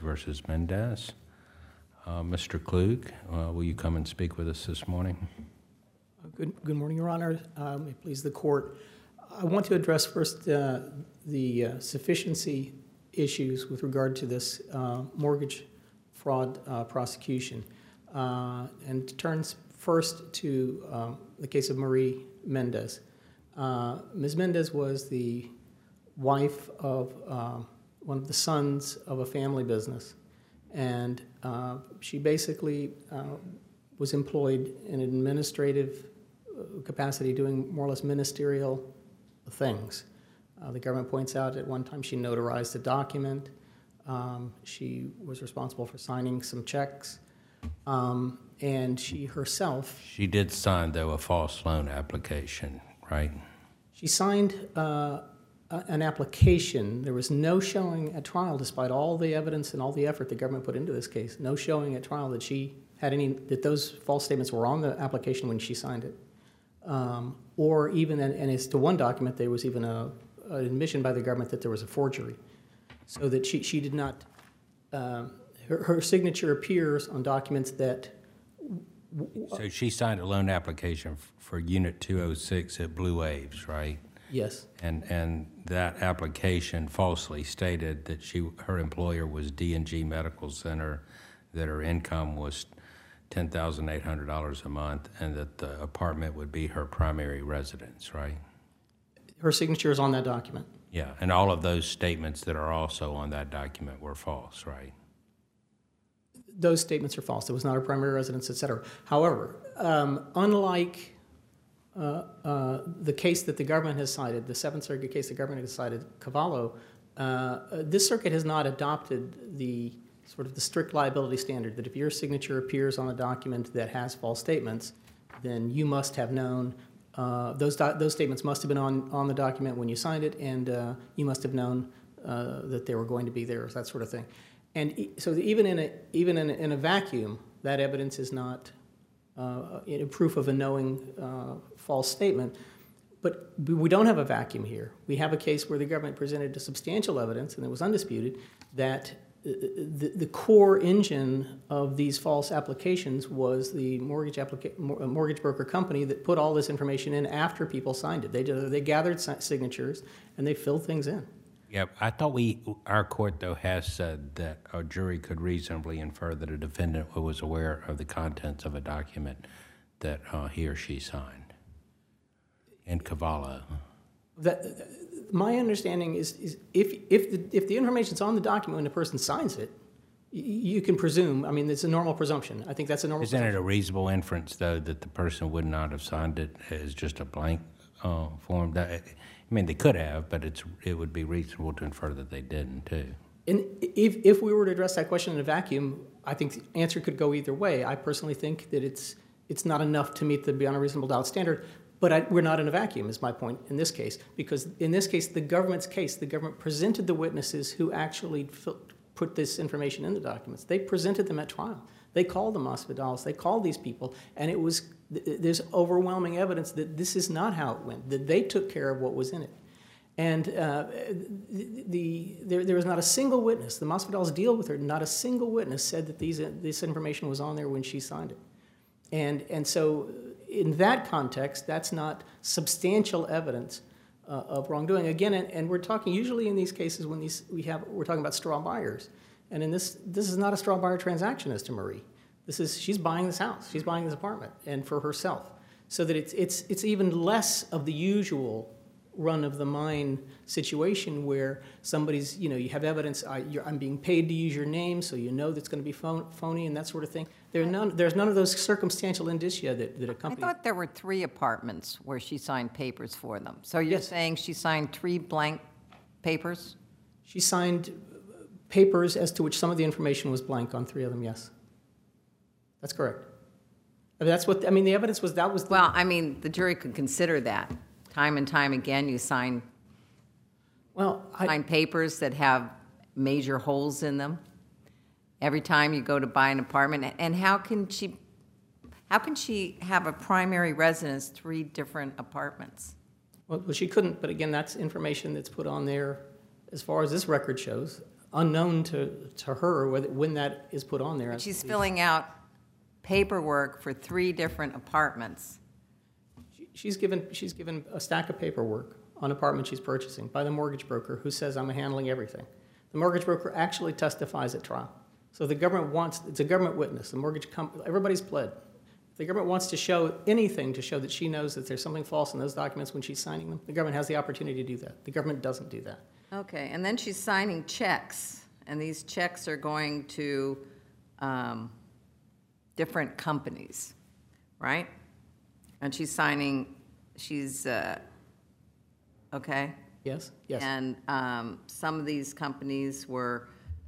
versus Mendez. Mr. Klug, will you come and speak with us this morning? Good morning, Your Honor. May it please the court. I want to address first the sufficiency issues with regard to this mortgage fraud prosecution, and turns first to the case of Marie Mendez. Ms. Mendez was the wife of one of the sons of a family business, and she basically was employed in an administrative capacity doing more or less ministerial things. The government points out at one time she notarized a document. She was responsible for signing some checks, and she herself... She did sign, though, a false loan application, right? She signed an application. There was no showing at trial, despite all the evidence and all the effort the government put into this case, no showing at trial that she had that those false statements were on the application when she signed it. Or even, and as to one document, there was even an admission by the government that there was a forgery. So that she did not, her signature appears on documents that... So she signed a loan application for Unit 206 at Blue Waves, right? Yes. And that application falsely stated that her employer was D&G Medical Center, that her income was $10,800 a month, and that the apartment would be her primary residence, right? Her signature is on that document. Yeah, and all of those statements that are also on that document were false, right? Those statements are false. It was not her primary residence, et cetera. However, unlike the case that the government has cited, the Seventh Circuit case the government has cited, Cavallo, this circuit has not adopted the sort of the strict liability standard that if your signature appears on a document that has false statements, then you must have known, those statements must have been on the document when you signed it, and you must have known that they were going to be there, that sort of thing. And so even in a vacuum, that evidence is not proof of a knowing false statement. But we don't have a vacuum here. We have a case where the government presented substantial evidence, and it was undisputed, that the core engine of these false applications was the mortgage broker company that put all this information in after people signed it. They gathered signatures, and they filled things in. Yeah, I thought our court, though, has said that a jury could reasonably infer that a defendant was aware of the contents of a document that he or she signed in Cavallo. My understanding is if the information's on the document when the person signs it, you can presume. I mean, it's a normal presumption. I think that's a normal presumption. Isn't it a reasonable inference, though, that the person would not have signed it as just a blank form? I mean, they could have, but it would be reasonable to infer that they didn't, too. And if we were to address that question in a vacuum, I think the answer could go either way. I personally think that it's not enough to meet the beyond a reasonable doubt standard, but we're not in a vacuum, is my point in this case. Because in this case, the government presented the witnesses who actually put this information in the documents. They presented them at trial. They called them Hospitals. They called these people, and there's overwhelming evidence that this is not how it went, that they took care of what was in it. And there was not a single witness. The Hospitals deal with her. Not a single witness said that this information was on there when she signed it. And so in that context, that's not substantial evidence of wrongdoing. Again, and we're talking usually in these cases when we're talking about straw buyers. And in this is not a straw buyer transaction as to Marie. She's buying this house. She's buying this apartment, and for herself. So that it's even less of the usual run-of-the-mine situation where somebody's, you have evidence, I'm being paid to use your name, so you know that's going to be phony and that sort of thing. There's none of those circumstantial indicia that accompany. I thought there were 3 apartments where she signed papers for them. So you're saying she signed 3 blank papers? She signed papers as to which some of the information was blank on 3 of them, yes. That's correct. I mean, the evidence was that was... Well, I mean, the jury could consider that. Time and time again, you sign papers that have major holes in them. Every time you go to buy an apartment. And how can she have a primary residence, 3 different apartments? Well, she couldn't, but again, that's information that's put on there as far as this record shows. unknown to her when that is put on there. She's filling out paperwork for 3 different apartments. She's given a stack of paperwork on an apartment she's purchasing by the mortgage broker who says, I'm handling everything. The mortgage broker actually testifies at trial. So the government it's a government witness. The mortgage company, everybody's pled. If the government wants to show anything to show that she knows that there's something false in those documents when she's signing them, the government has the opportunity to do that. The government doesn't do that. Okay, and then she's signing checks, and these checks are going to different companies, right? And she's okay? Yes? Yes. And some of these companies were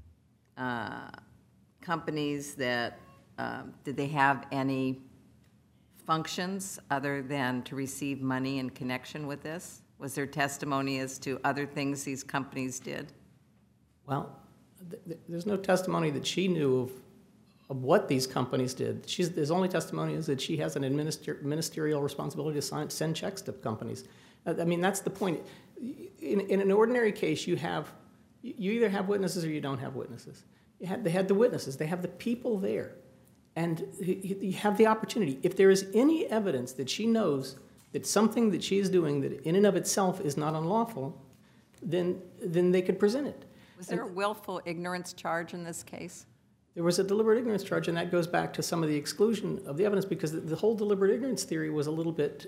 companies that, did they have any functions other than to receive money in connection with this? Was there testimony as to other things these companies did? Well, there's no testimony that she knew of what these companies did. There's only testimony is that she has an ministerial responsibility to send checks to companies. I mean, that's the point. In an ordinary case, you either have witnesses or you don't have witnesses. They had the witnesses. They have the people there. And you have the opportunity. If there is any evidence that she knows that something that she is doing that in and of itself is not unlawful, then they could present it. Was there a willful ignorance charge in this case? There was a deliberate ignorance charge, and that goes back to some of the exclusion of the evidence because the whole deliberate ignorance theory was a little bit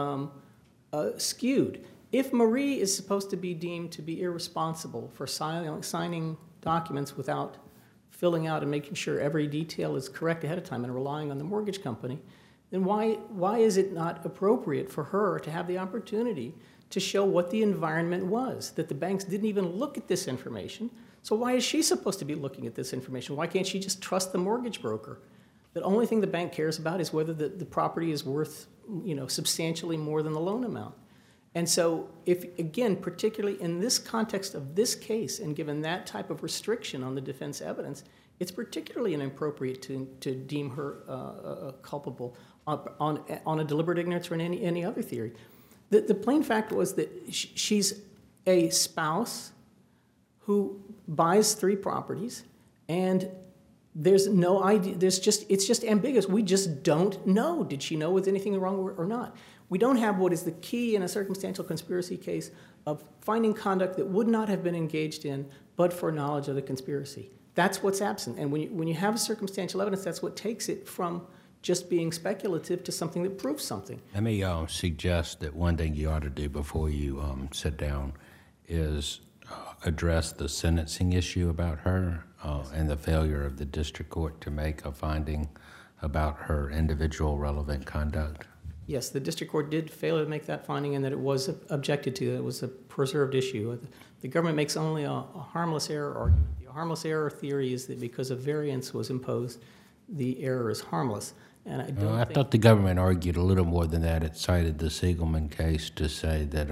skewed. If Marie is supposed to be deemed to be irresponsible for signing documents without filling out and making sure every detail is correct ahead of time and relying on the mortgage company, then why is it not appropriate for her to have the opportunity to show what the environment was, that the banks didn't even look at this information? So why is she supposed to be looking at this information? Why can't she just trust the mortgage broker? The only thing the bank cares about is whether the property is worth, substantially more than the loan amount. And so if, again, particularly in this context of this case and given that type of restriction on the defense evidence, it's particularly inappropriate to deem her culpable on a deliberate ignorance or in any other theory. The plain fact was that she's a spouse who buys 3 properties, and there's no idea. It's just ambiguous. We just don't know. Did she know was anything wrong or not? We don't have what is the key in a circumstantial conspiracy case of finding conduct that would not have been engaged in but for knowledge of the conspiracy. That's what's absent. And when you have circumstantial evidence, that's what takes it from just being speculative to something that proves something. Let me suggest that one thing you ought to do before you sit down is address the sentencing issue about her and the failure of the district court to make a finding about her individual relevant conduct. Yes, the district court did fail to make that finding and that it was objected to. It was a preserved issue. The government makes only a harmless error argument. The harmless error theory is that because a variance was imposed, the error is harmless. And I thought the government argued a little more than that. It cited the Siegelman case to say that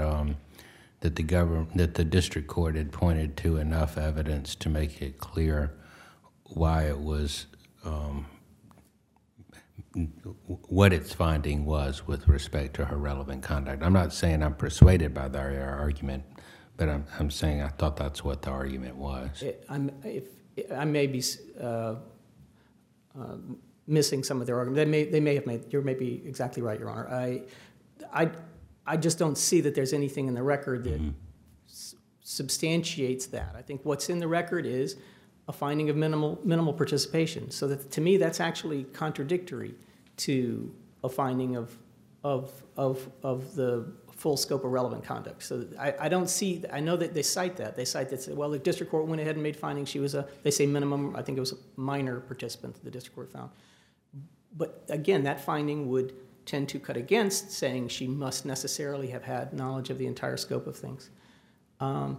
that the district court had pointed to enough evidence to make it clear why it was what its finding was with respect to her relevant conduct. I'm not saying I'm persuaded by their argument, but I'm saying I thought that's what the argument was. I may be missing some of their argument. They may have made. You may be exactly right, Your Honor. I just don't see that there's anything in the record that substantiates that. I think what's in the record is a finding of minimal participation. So that to me, that's actually contradictory to a finding of the full scope of relevant conduct. So I don't see. I know that they cite that. They cite that. Well, the district court went ahead and made findings. She was they say minimum. I think it was a minor participant that the district court found. But again, that finding would tend to cut against saying she must necessarily have had knowledge of the entire scope of things. I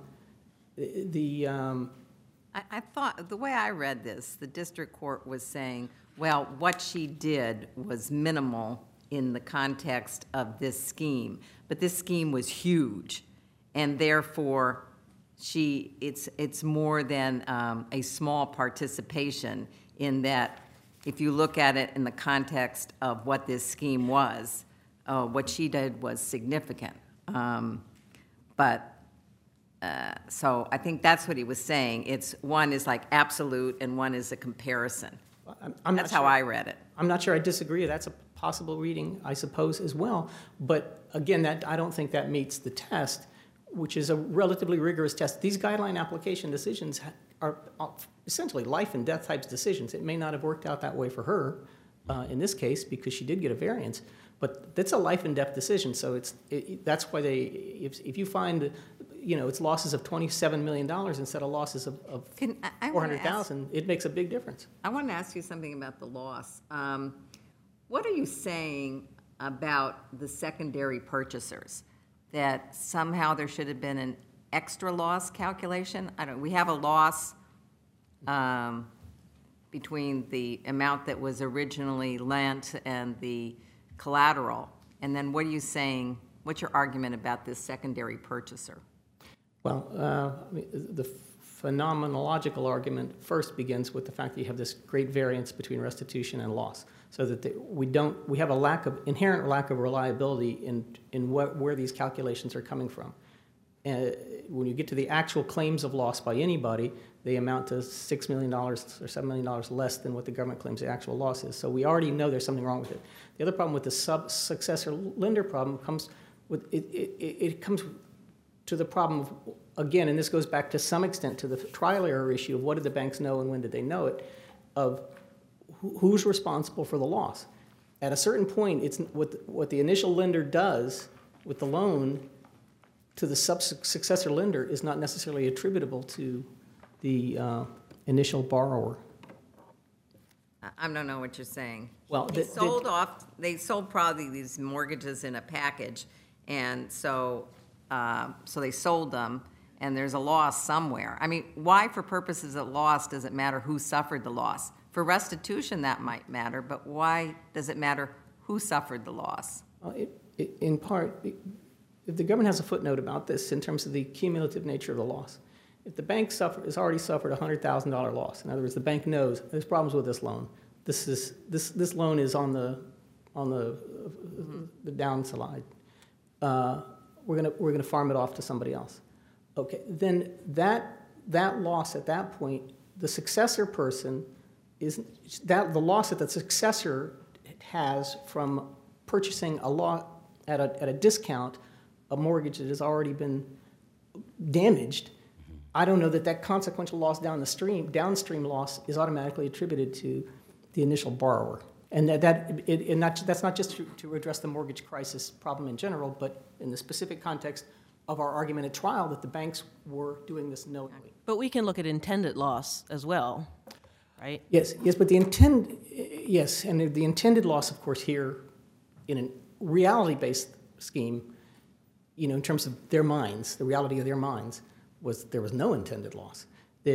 thought, the way I read this, the district court was saying, well, what she did was minimal in the context of this scheme, but this scheme was huge, and therefore it's more than a small participation in that if you look at it in the context of what this scheme was, what she did was significant. But So I think that's what he was saying. It's one is like absolute and one is a comparison. I'm not That's how sure. I read it. I'm not sure I disagree. That's a possible reading, I suppose, as well. But again, I don't think that meets the test, which is a relatively rigorous test. These guideline application decisions are essentially life and death types decisions. It may not have worked out that way for her in this case because she did get a variance, but that's a life and death decision. So that's why if you find, it's losses of $27 million instead of losses of I wanna ask- $400,000, it makes a big difference. I want to ask you something about the loss. What are you saying about the secondary purchasers? That somehow there should have been an extra loss calculation? We have a loss between the amount that was originally lent and the collateral. And then what are you saying, what's your argument about this secondary purchaser? Well, the phenomenological argument first begins with the fact that you have this great variance between restitution and loss, so that we have a inherent lack of reliability in where these calculations are coming from. When you get to the actual claims of loss by anybody, they amount to $6 million or $7 million less than what the government claims the actual loss is. So we already know there's something wrong with it. The other problem with the successor lender problem comes with it comes to the problem of, again, and this goes back to some extent to the trial error issue of what did the banks know and when did they know it, of who's responsible for the loss. At a certain point, it's what the initial lender does with the loan to the successor lender is not necessarily attributable to the initial borrower. I don't know what you're saying. Well, they sold probably these mortgages in a package, and so they sold them, and there's a loss somewhere. I mean, why for purposes of loss does it matter who suffered the loss? For restitution, that might matter, but why does it matter who suffered the loss? In part, the government has a footnote about this in terms of the cumulative nature of the loss. If the bank has already suffered a $100,000 loss, in other words, the bank knows there's problems with this loan. This loan is on the downside. We're gonna farm it off to somebody else. Okay, then that loss at that point, the successor person the loss that the successor has from purchasing at a discount a mortgage that has already been damaged. I don't know that consequential loss downstream loss is automatically attributed to the initial borrower. And that's not just to address the mortgage crisis problem in general, but in the specific context of our argument at trial that the banks were doing this knowingly. But we can look at intended loss as well, right? Yes, but the intended loss, of course, here in a reality-based scheme, in terms of their minds, the reality of their minds, was there was no intended loss.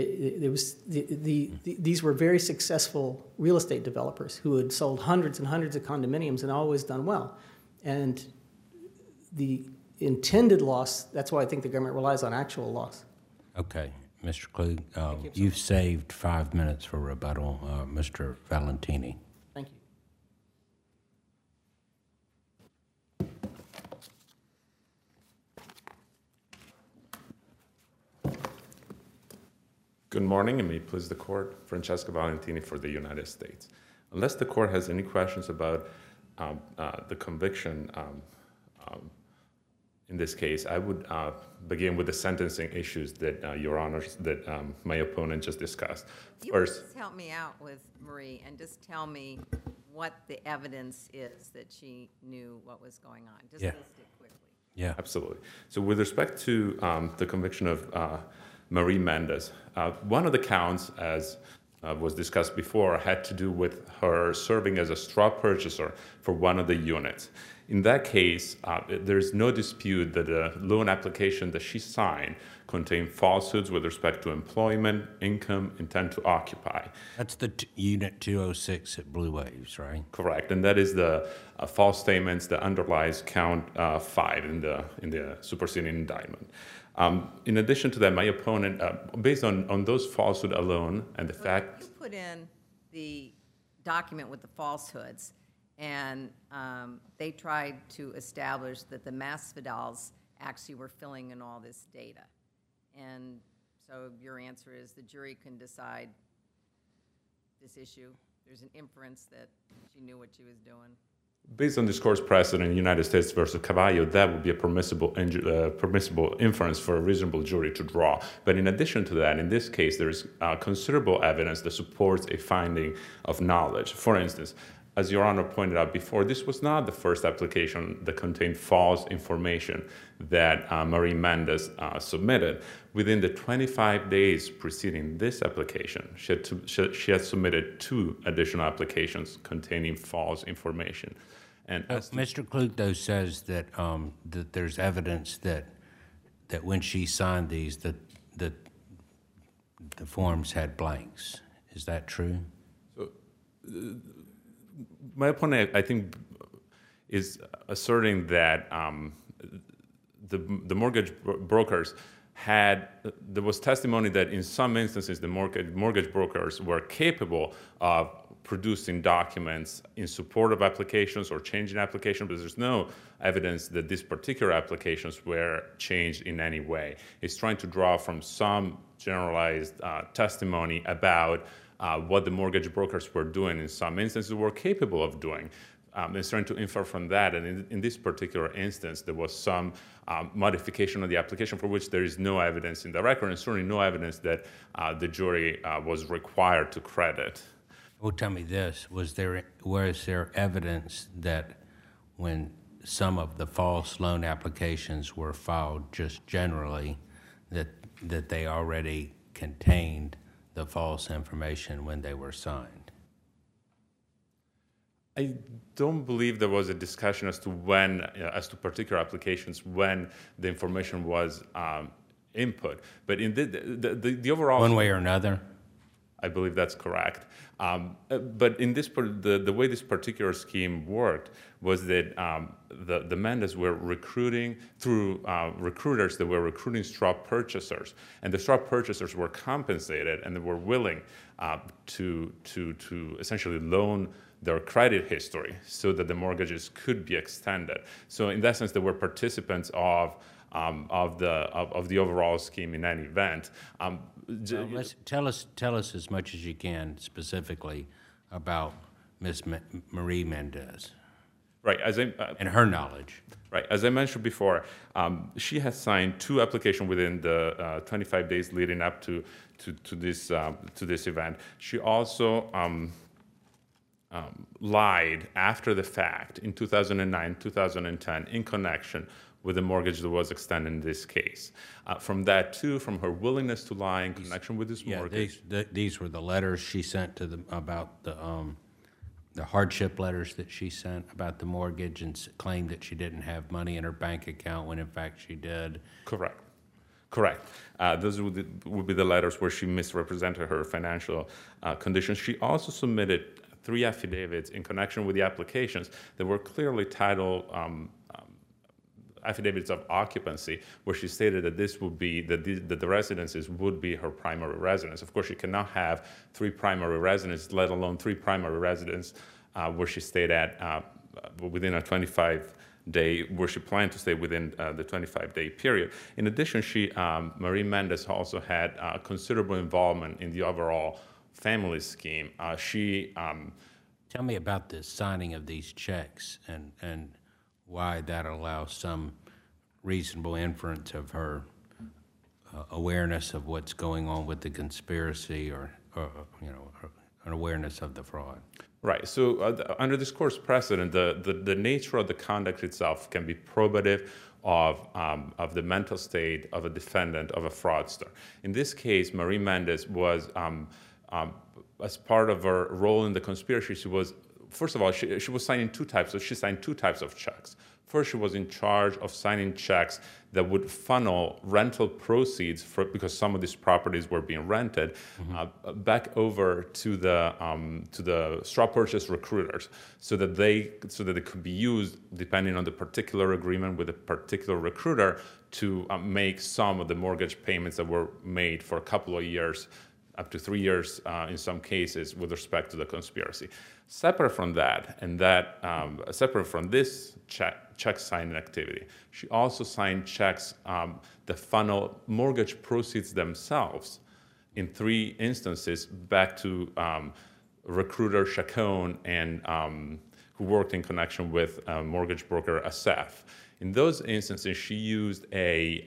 These were very successful real estate developers who had sold hundreds and hundreds of condominiums and always done well. And the intended loss, that's why I think the government relies on actual loss. Okay, Mr. Klug, you've saved 5 minutes for rebuttal. Mr. Valentini. Thank you. Good morning, and may it please the court. Francesco Valentini for the United States. Unless the court has any questions about the conviction in this case, I would begin with the sentencing issues that Your Honors, that my opponent just discussed. First, Just help me out with Marie and just tell me what the evidence is that she knew what was going on. Just list it quickly. Yeah. absolutely. So with respect to the conviction of Marie Mendez, one of the counts, as was discussed before, had to do with her serving as a straw purchaser for one of the units. In that case, there's no dispute that the loan application that she signed contained falsehoods with respect to employment, income, intent to occupy. That's the Unit 206 at Blue Waves, right? Correct, and that is the false statements that underlies count 5 in the superseding indictment. In addition to that, my opponent, based on those falsehoods alone and the fact... You put in the document with the falsehoods, and they tried to establish that the Masvidals actually were filling in all this data. And so your answer is the jury can decide this issue. There's an inference that she knew what she was doing. Based on this court's precedent in United States versus Cavallo, that would be a permissible inference for a reasonable jury to draw. But in addition to that, in this case, there is considerable evidence that supports a finding of knowledge. For instance, as Your Honor pointed out before, this was not the first application that contained false information that Marie Mendez submitted. Within the 25 days preceding this application, she had submitted 2 additional applications containing false information. And Mr. Klug, though, says that that there's evidence that when she signed these, that the forms had blanks. Is that true? My opponent, I think, is asserting that the mortgage brokers there was testimony that in some instances the mortgage brokers were capable of producing documents in support of applications or changing applications, but there's no evidence that these particular applications were changed in any way. It's trying to draw from some generalized testimony about what the mortgage brokers were doing in some instances were capable of doing. It's trying to infer from that, and in this particular instance, there was some modification of the application for which there is no evidence in the record, and certainly no evidence that the jury was required to credit. Well, tell me this: was there evidence that when some of the false loan applications were filed, just generally, that they already contained the false information when they were signed? I don't believe there was a discussion as to when, as to particular applications, when the information was input. But in the overall, one way or another, I believe that's correct. But in this, the way this particular scheme worked was that the Mendez were recruiting through recruiters that were recruiting straw purchasers, and the straw purchasers were compensated and they were willing to essentially loan their credit history so that the mortgages could be extended. So in that sense, they were participants of the overall scheme in any event. Well, tell us as much as you can specifically about Ms. Marie Mendez. Right, and her knowledge. Right, as I mentioned before, she has signed 2 applications within the 25 days leading up to this event. She also lied after the fact in 2009, 2010, in connection with the mortgage that was extended in this case. From that, too, from her willingness to lie in connection with this mortgage. These were the letters she sent to them about the hardship letters that she sent about the mortgage and claimed that she didn't have money in her bank account when in fact she did. Correct. Those would be the letters where she misrepresented her financial conditions. She also submitted 3 affidavits in connection with the applications that were clearly titled affidavits of occupancy, where she stated that this would be that the residences would be her primary residence. Of course, she cannot have 3 primary residences, let alone 3 primary residences where she stayed at within a 25-day, where she planned to stay within the 25-day period. In addition, Marie Mendez also had considerable involvement in the overall family scheme. Tell me about the signing of these checks and why that allows some reasonable inference of her awareness of what's going on with the conspiracy or an awareness of the fraud. Right. So under this court's precedent, the nature of the conduct itself can be probative of the mental state of a defendant, of a fraudster. In this case, Marie Mendez was, as part of her role in the conspiracy, she was, first of all, she was signing 2 types. So she signed 2 types of checks. First, she was in charge of signing checks that would funnel rental proceeds because some of these properties were being rented back over to the straw purchase recruiters, so that it could be used depending on the particular agreement with a particular recruiter to make some of the mortgage payments that were made for a couple of years up to 3 years in some cases with respect to the conspiracy. Separate from that, and that separate from this check signing activity, she also signed checks that funnel mortgage proceeds themselves in 3 instances back to recruiter Chacon and who worked in connection with mortgage broker Asaf. In those instances, she used a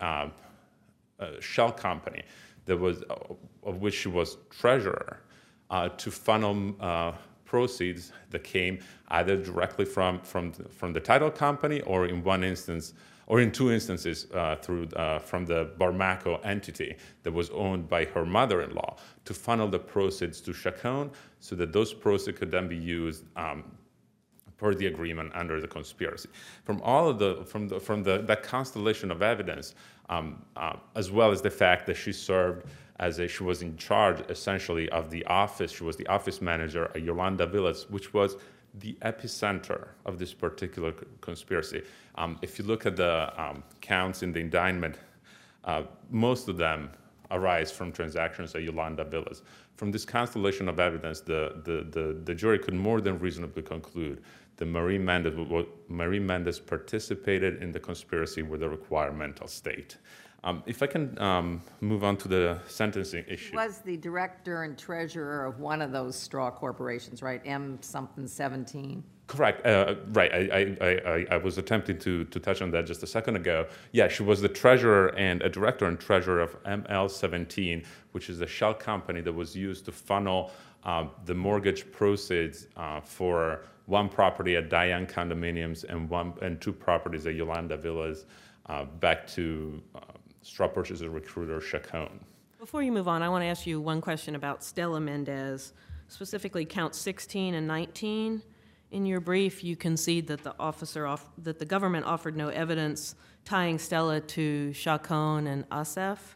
shell company that was of which she was treasurer to funnel proceeds that came either directly from the title company or in one instance or in 2 instances through from the Barmaco entity that was owned by her mother-in-law to funnel the proceeds to Chacon so that those proceeds could then be used per the agreement under the conspiracy. From all of that constellation of evidence, as well as the fact that she served she was in charge essentially of the office. She was the office manager at Yolanda Villas, which was the epicenter of this particular conspiracy. If you look at the counts in the indictment, most of them arise from transactions at Yolanda Villas. From this constellation of evidence, the jury could more than reasonably conclude that Marie Mendez participated in the conspiracy with a required mental state. If I can move on to the sentencing issue. She was the director and treasurer of one of those straw corporations, right? M something 17. Correct. Right. I was attempting to touch on that just a second ago. Yeah, she was the treasurer and a director and treasurer of ML17, which is a shell company that was used to funnel the mortgage proceeds for one property at Diane Condominiums and 2 properties at Yolanda Villas back to straw purchaser recruiter Chacon. Before you move on, I want to ask you one question about Stella Mendez, specifically counts 16 and 19. In your brief, you concede that the government offered no evidence tying Stella to Chacon and Asaf.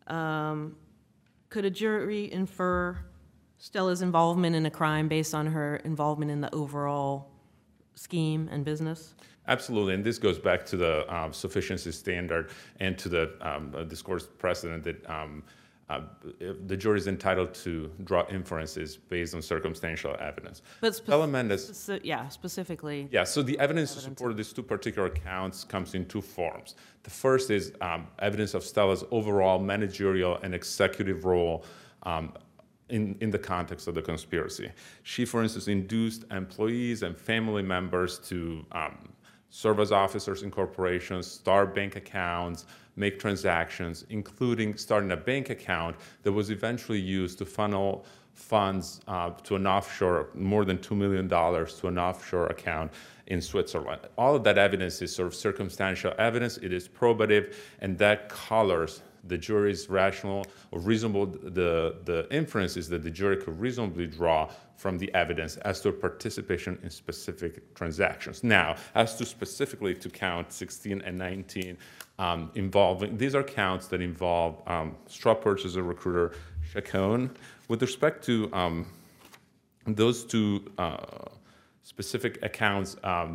Could a jury infer Stella's involvement in a crime based on her involvement in the overall scheme and business? Absolutely, and this goes back to the sufficiency standard and to the this court's precedent that the jury is entitled to draw inferences based on circumstantial evidence. But Stella Mendez, specifically. Yeah, so the evidence to support these 2 particular counts comes in 2 forms. The first is evidence of Stella's overall managerial and executive role in the context of the conspiracy. She, for instance, induced employees and family members to serve as officers in corporations, start bank accounts, make transactions, including starting a bank account that was eventually used to funnel funds to an offshore, more than $2 million to an offshore account in Switzerland. All of that evidence is sort of circumstantial evidence. It is probative, and that colors the jury's rational or reasonable, the inferences that the jury could reasonably draw from the evidence as to participation in specific transactions. Now, as to specifically to count 16 and 19, these are counts that involve straw purchaser recruiter Chacon. With respect to those 2 specific accounts,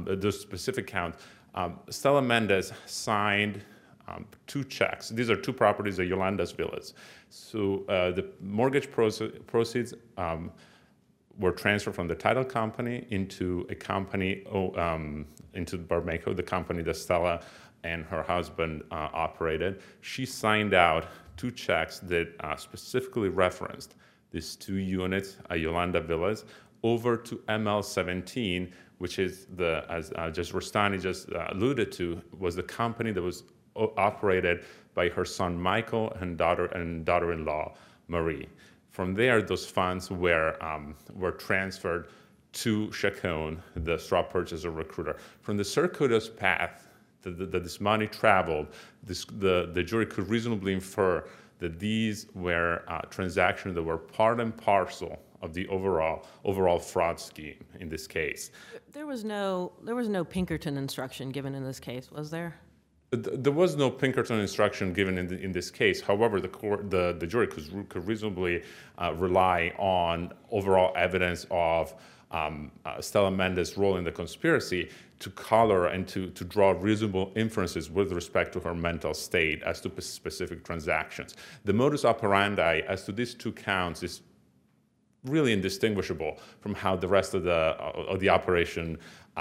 Stella Mendez signed 2 checks. These are 2 properties at Yolanda's Villas. So the mortgage proceeds were transferred from the title company into a company, into Barmaco, the company that Stella and her husband operated. She signed out 2 checks that specifically referenced these 2 units at Yolanda Villas over to ML17, which is as Rustani just alluded to, was the company that was operated by her son Michael and daughter-in-law Marie. From there, those funds were transferred to Chacon, the straw purchaser recruiter. From the circuitous path that this money traveled, the jury could reasonably infer that these were transactions that were part and parcel of the overall fraud scheme in this case. There was no Pinkerton instruction given in this case, was there? There was no Pinkerton instruction given in this case. However, the jury could reasonably rely on overall evidence of Stella Mendez' role in the conspiracy to color and to draw reasonable inferences with respect to her mental state as to specific transactions. The modus operandi as to these two counts is really indistinguishable from how the rest of the operation,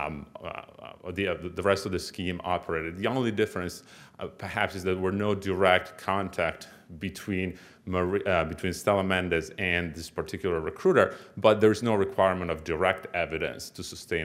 the rest of the scheme operated. The only difference, perhaps, is that there were no direct contact between Stella Mendez and this particular recruiter, but there's no requirement of direct evidence to sustain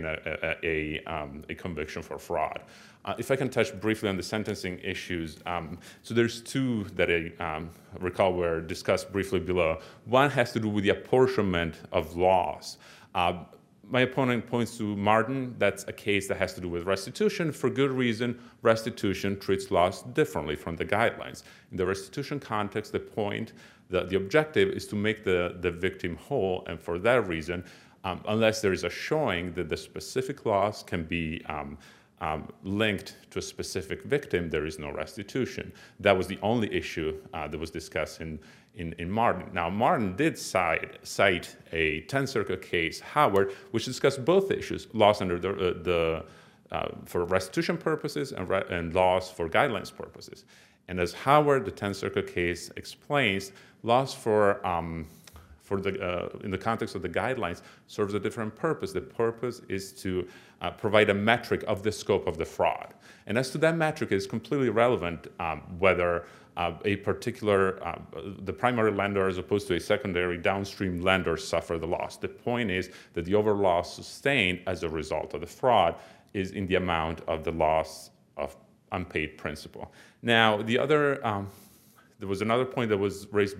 a conviction for fraud. If I can touch briefly on the sentencing issues, so there's two that I recall were discussed briefly below. One has to do with the apportionment of loss. My opponent points to Martin. That's a case that has to do with restitution. For good reason, restitution treats loss differently from the guidelines. In the restitution context, the objective is to make the victim whole, and for that reason, unless there is a showing that the specific loss can be linked to a specific victim, there is no restitution. That was the only issue that was discussed in Martin. Now, Martin did cite a 10th Circuit case, Howard, which discussed both issues: loss under for restitution purposes and loss for guidelines purposes. And as Howard, the 10th Circuit case, explains, loss in the context of the guidelines serves a different purpose. The purpose is to provide a metric of the scope of the fraud. And as to that metric, it is completely relevant whether a particular, the primary lender as opposed to a secondary downstream lender suffer the loss. The point is that the overall loss sustained as a result of the fraud is in the amount of the loss of unpaid principal. Now, the other, there was another point that was raised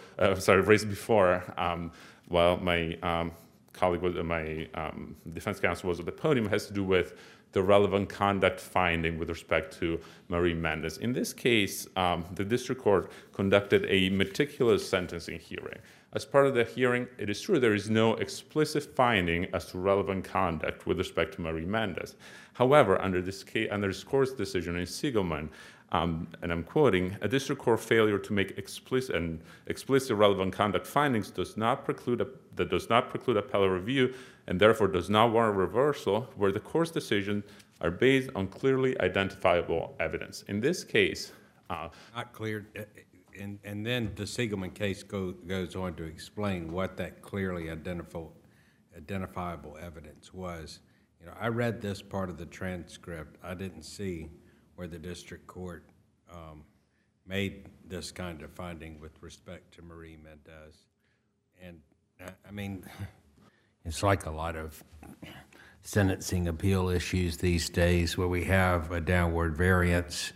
before, while my colleague, my defense counsel was at the podium, has to do with the relevant conduct finding with respect to Marie Mendez. In this case, the district court conducted a meticulous sentencing hearing. As part of the hearing, it is true there is no explicit finding as to relevant conduct with respect to Marie Mendez. However, under this court's decision in Siegelman, and I'm quoting, a district court failure to make explicit relevant conduct findings does not preclude appellate review, and therefore does not warrant reversal where the court's decisions are based on clearly identifiable evidence. In this case, Not clear, and then the Siegelman case goes on to explain what that clearly identifiable evidence was. You know, I read this part of the transcript. I didn't see where the district court made this kind of finding with respect to Marie Mendez. And, I mean, it's like a lot of sentencing appeal issues these days where we have a downward variance.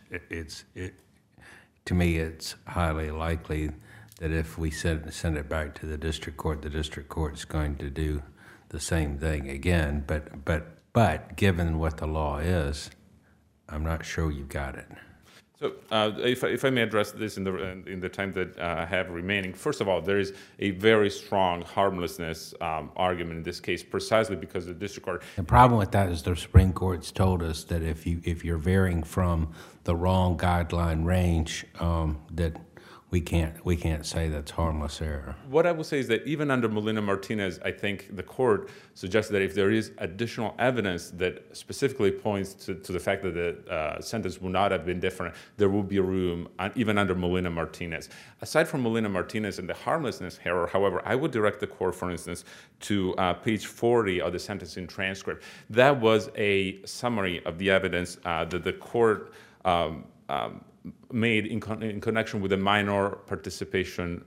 To me, it's highly likely that if we send it back to the district court is going to do the same thing again. But given what the law is, I'm not sure you've got it. So, if I may address this in the time that I have remaining, first of all, there is a very strong harmlessness argument in this case, precisely because the district court. The problem with that is the Supreme Court's told us that if you're varying from the wrong guideline range, that we can't say that's harmless error. What I will say is that even under Molina-Martinez, I think the court suggests that if there is additional evidence that specifically points to the fact that the sentence would not have been different, there will be room, even under Molina-Martinez. Aside from Molina-Martinez and the harmlessness error, however, I would direct the court, for instance, to page 40 of the sentencing transcript. That was a summary of the evidence that the court made in connection with a minor participant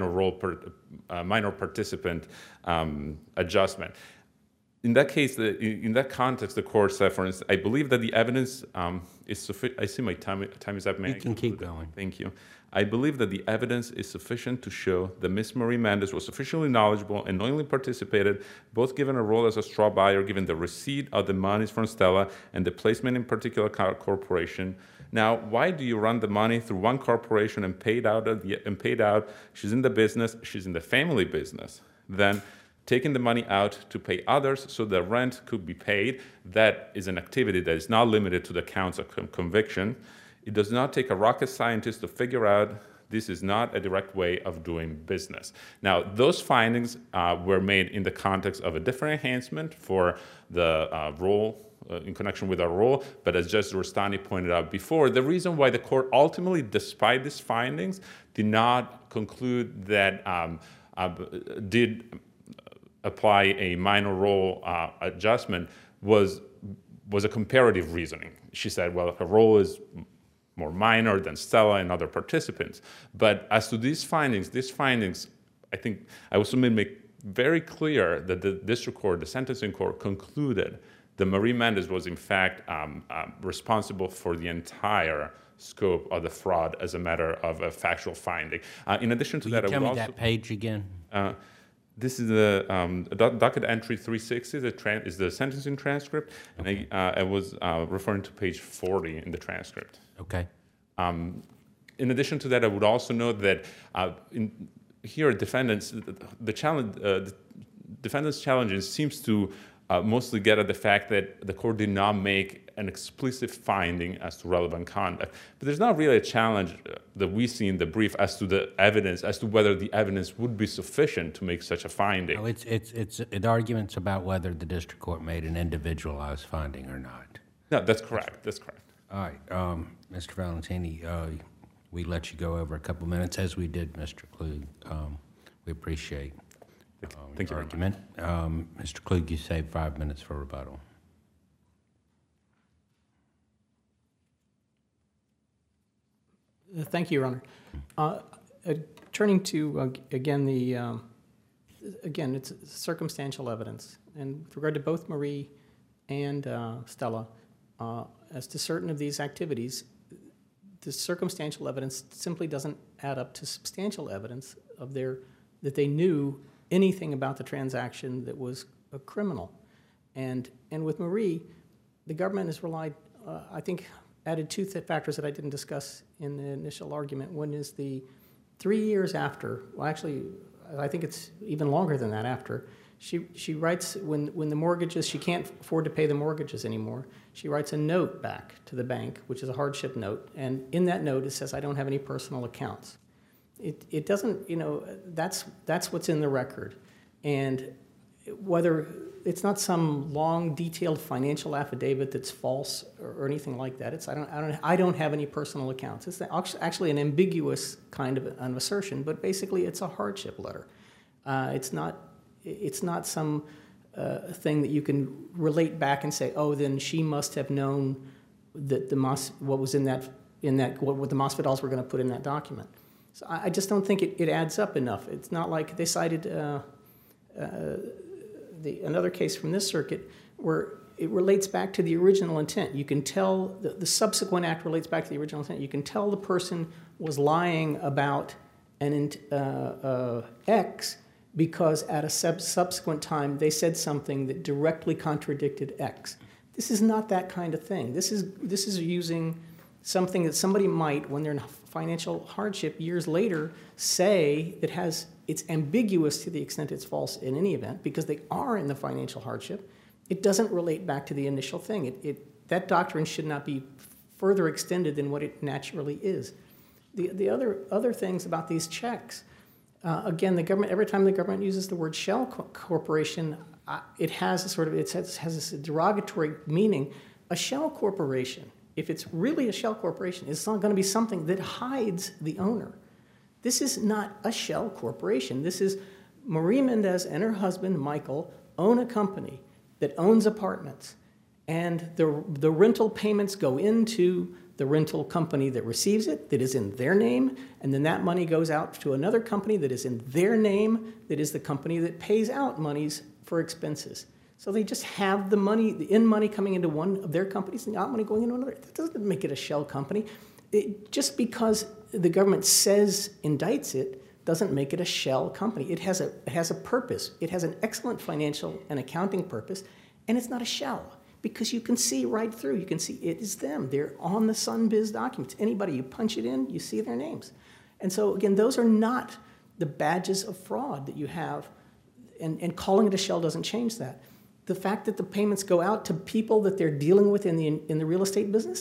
adjustment. In that case, in that context, the court said, for instance, I believe that the evidence is sufficient. I see my time is up. You can keep going. Thank you. I believe that the evidence is sufficient to show that Ms. Marie Mendez was sufficiently knowledgeable and knowingly participated, both given a role as a straw buyer, given the receipt of the monies from Stella and the placement in particular corporation. Now, why do you run the money through one corporation and paid out? She's in the business. She's in the family business. Then taking the money out to pay others so the rent could be paid. That is an activity that is not limited to the counts of conviction. It does not take a rocket scientist to figure out this is not a direct way of doing business. Now, those findings were made in the context of a different enhancement for the role in connection with our role, but as Judge Rustani pointed out before, the reason why the court ultimately, despite these findings, did not conclude that did apply a minor role adjustment was a comparative reasoning. She said, well, her role is more minor than Stella and other participants. But as to these findings, I think I will make very clear that the district court, the sentencing court, concluded that Marie Mendez was in fact responsible for the entire scope of the fraud as a matter of a factual finding. In addition to that, Tell me that page again. This is the docket entry 360 is the sentencing transcript, okay. And I was referring to page 40 in the transcript. Okay. In addition to that, I would also note that here, defendants' challenges seems to mostly get at the fact that the court did not make an explicit finding as to relevant conduct. But there's not really a challenge that we see in the brief as to the evidence, as to whether the evidence would be sufficient to make such a finding. No, it's arguments about whether the district court made an individualized finding or not. No, that's correct. That's correct. All right, Mr. Valentini, we let you go over a couple minutes, as we did Mr. Klug. We appreciate Thank you your argument. Mr. Klug, you saved 5 minutes for rebuttal. Thank you, Your Honor. Turning to, again, it's circumstantial evidence. And with regard to both Marie and Stella, as to certain of these activities, the circumstantial evidence simply doesn't add up to substantial evidence of that they knew anything about the transaction that was a criminal. And with Marie, the government has relied, I think, added two factors that I didn't discuss in the initial argument. One is the 3 years after, well, actually, I think it's even longer than that after, she writes, when the mortgages, she can't afford to pay the mortgages anymore, she writes a note back to the bank, which is a hardship note, and in that note it says, I don't have any personal accounts. It doesn't, that's what's in the record. And whether it's not some long, detailed financial affidavit that's false or anything like that. It's I don't have any personal accounts. It's actually an ambiguous kind of an assertion, but basically it's a hardship letter. It's not some thing that you can relate back and say, oh, then she must have known that what was in that what the Masvidals were going to put in that document. So I just don't think it adds up enough. It's not like they cited another case from this circuit where it relates back to the original intent. You can tell the subsequent act relates back to the original intent. You can tell the person was lying about an X because at a subsequent time they said something that directly contradicted X. This is not that kind of thing. This is using something that somebody might, when they're in financial hardship years later, say it's ambiguous to the extent it's false in any event because they are in the financial hardship. It doesn't relate back to the initial thing. That doctrine should not be further extended than what it naturally is. The other things about these checks, again, the government, every time the government uses the word shell corporation, it has this derogatory meaning. A shell corporation, if it's really a shell corporation, it's not going to be something that hides the owner. This is not a shell corporation. This is Marie Mendez and her husband, Michael, own a company that owns apartments. And the rental payments go into the rental company that receives it, that is in their name, and then that money goes out to another company that is in their name, that is the company that pays out monies for expenses. So they just have the money, the in money coming into one of their companies and the out money going into another. That doesn't make it a shell company. Just because the government indicts it, doesn't make it a shell company. It has a purpose. It has an excellent financial and accounting purpose, and it's not a shell because you can see right through. You can see it is them. They're on the SunBiz documents. Anybody, you punch it in, you see their names. And so, again, those are not the badges of fraud that you have, and calling it a shell doesn't change that. The fact that the payments go out to people that they're dealing with in the real estate business,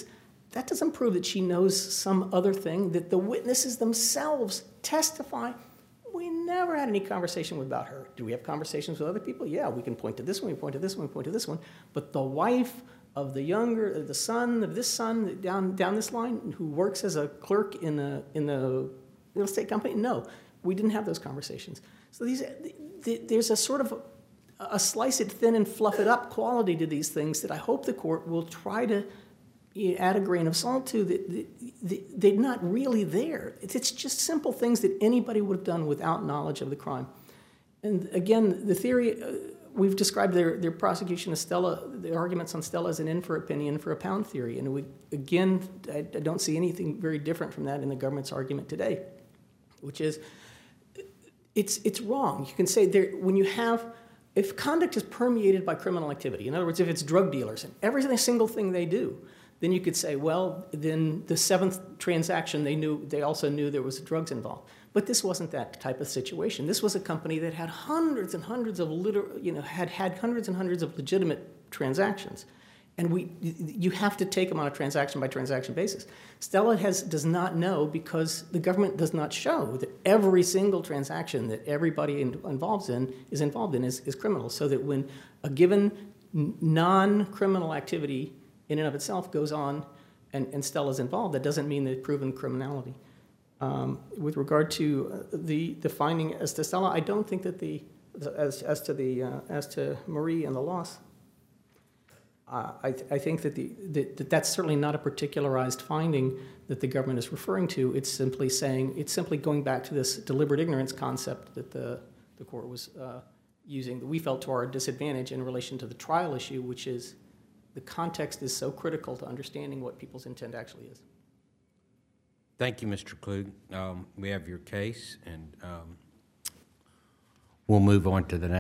that doesn't prove that she knows some other thing, that the witnesses themselves testify. We never had any conversation about her. Do we have conversations with other people? Yeah, we can point to this one, we point to this one, we point to this one. But the wife of the younger, the son of this son down this line, who works as a clerk in the real estate company, no, we didn't have those conversations. So there's a sort of a slice it thin and fluff it up quality to these things that I hope the court will try to add a grain of salt to, that they're not really there. It's just simple things that anybody would have done without knowledge of the crime. And again, the theory, we've described their prosecution of Stella, the arguments on Stella as an in for a penny, in for a pound theory. And again, I don't see anything very different from that in the government's argument today, which is it's wrong. You can say if conduct is permeated by criminal activity, in other words, if it's drug dealers and every single thing they do, then you could say, well, then the seventh transaction, they also knew there was drugs involved. But this wasn't that type of situation. This was a company that had hundreds and hundreds of hundreds and hundreds of legitimate transactions. And you have to take them on a transaction by transaction basis. Stella does not know, because the government does not show that every single transaction that everybody involved in is criminal. So that when a given non-criminal activity in and of itself goes on and Stella's involved, that doesn't mean they've proven criminality. With regard to the finding as to Stella, I don't think that as to Marie and the loss, I think that that's certainly not a particularized finding that the government is referring to. It's simply going back to this deliberate ignorance concept that the court was using, that we felt to our disadvantage in relation to the trial issue, which is the context is so critical to understanding what people's intent actually is. Thank you, Mr. Klug. We have your case, and we'll move on to the next.